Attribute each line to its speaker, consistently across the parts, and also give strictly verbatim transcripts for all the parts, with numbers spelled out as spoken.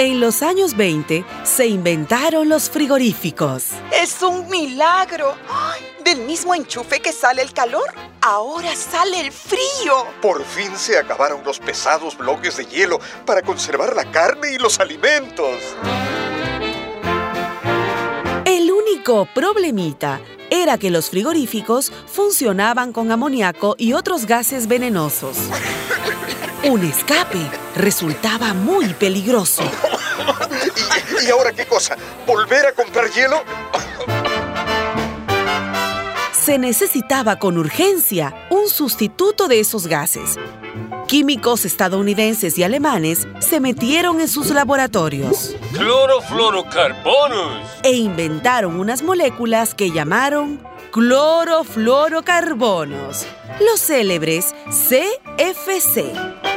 Speaker 1: En los años veinte se inventaron los frigoríficos.
Speaker 2: ¡Es un milagro! ¡Ay! Del mismo enchufe que sale el calor, ahora sale el frío.
Speaker 3: Por fin se acabaron los pesados bloques de hielo para conservar la carne y los alimentos.
Speaker 1: El único problemita era que los frigoríficos funcionaban con amoníaco y otros gases venenosos. Un escape resultaba muy peligroso.
Speaker 3: ¿Y, y ahora qué cosa? ¿Volver a comprar hielo?
Speaker 1: Se necesitaba con urgencia un sustituto de esos gases. Químicos estadounidenses y alemanes se metieron en sus laboratorios
Speaker 4: clorofluorocarbonos
Speaker 1: e inventaron unas moléculas que llamaron clorofluorocarbonos, los célebres C F C.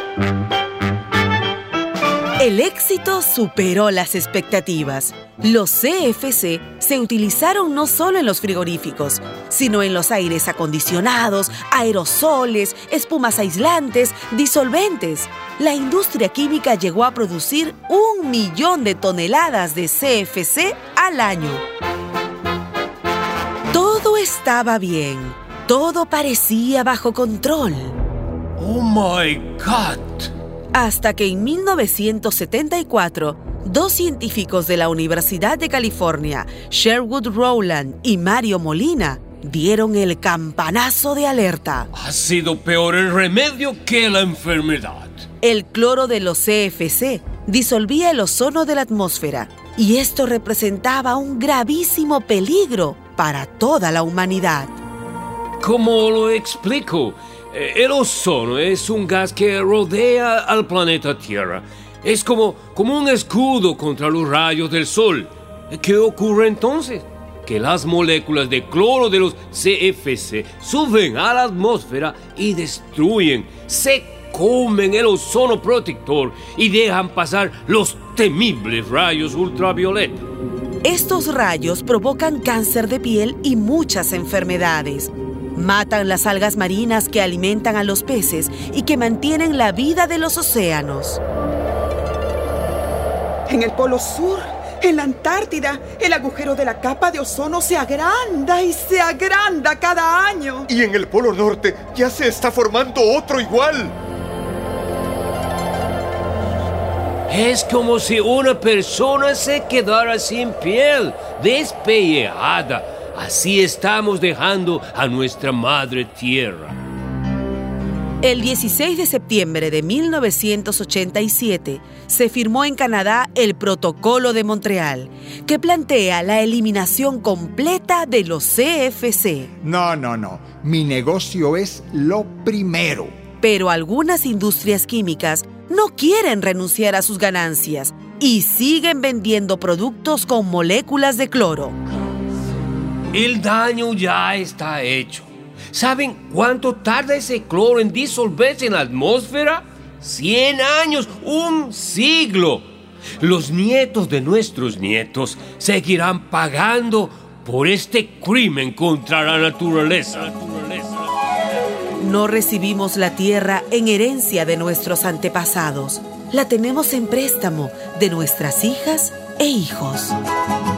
Speaker 1: El éxito superó las expectativas. Los C F C se utilizaron no solo en los frigoríficos, sino en los aires acondicionados, aerosoles, espumas aislantes, disolventes. La industria química llegó a producir un millón de toneladas de C F C al año. Todo estaba bien. Todo parecía bajo control.
Speaker 4: ¡Oh, my God!
Speaker 1: Hasta que en mil novecientos setenta y cuatro, dos científicos de la Universidad de California, Sherwood Rowland y Mario Molina, dieron el campanazo de alerta.
Speaker 4: Ha sido peor el remedio que la enfermedad.
Speaker 1: El cloro de los C F C disolvía el ozono de la atmósfera y esto representaba un gravísimo peligro para toda la humanidad.
Speaker 4: ¿Cómo lo explico? El ozono es un gas que rodea al planeta Tierra. Es como, como un escudo contra los rayos del sol. ¿Qué ocurre entonces? Que las moléculas de cloro de los C F C suben a la atmósfera y destruyen, se comen el ozono protector y dejan pasar los temibles rayos ultravioleta.
Speaker 1: Estos rayos provocan cáncer de piel y muchas enfermedades. Matan las algas marinas que alimentan a los peces y que mantienen la vida de los océanos.
Speaker 2: En el Polo Sur, en la Antártida, el agujero de la capa de ozono se agranda y se agranda cada año.
Speaker 3: Y en el Polo Norte ya se está formando otro igual.
Speaker 4: Es como si una persona se quedara sin piel, despellejada. Así estamos dejando a nuestra madre tierra.
Speaker 1: El dieciséis de septiembre de mil novecientos ochenta y siete se firmó en Canadá el Protocolo de Montreal, que plantea la eliminación completa de los C F C.
Speaker 5: No, no, no. Mi negocio es lo primero.
Speaker 1: Pero algunas industrias químicas no quieren renunciar a sus ganancias y siguen vendiendo productos con moléculas de cloro.
Speaker 4: El daño ya está hecho. ¿Saben cuánto tarda ese cloro en disolverse en la atmósfera? Cien años, un siglo. Los nietos de nuestros nietos seguirán pagando por este crimen contra la naturaleza.
Speaker 1: No recibimos la tierra en herencia de nuestros antepasados. La tenemos en préstamo de nuestras hijas e hijos.